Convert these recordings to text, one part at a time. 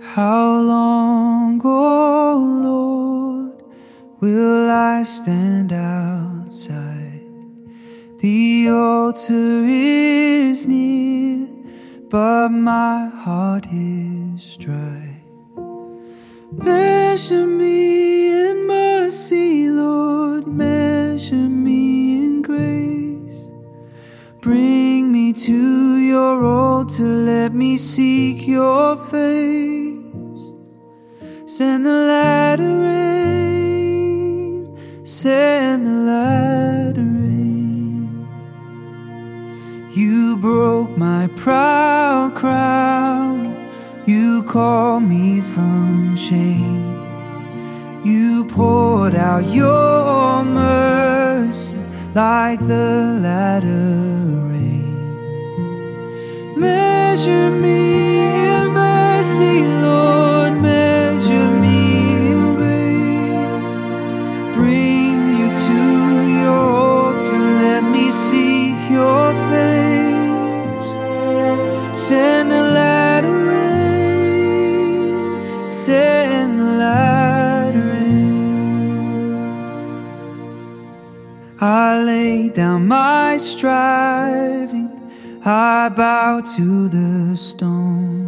How long, oh Lord, will I stand outside? The altar is near, but my heart is dry. Measure me in mercy, Lord, measure me in grace. Bring me to your altar, let me seek your face. Send the latter rain, send the latter rain. You broke my proud crown, you called me from shame. You poured out your mercy like the latter rain. Measure me in mercy, Lord, measure me in grace. Bring you to your altar, let me seek your face. Send the latter rain, send the latter rain. I lay down my striving, I bow to the stone.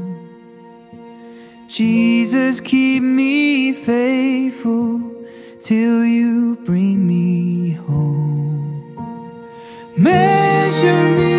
Jesus, keep me faithful till you bring me home. Measure me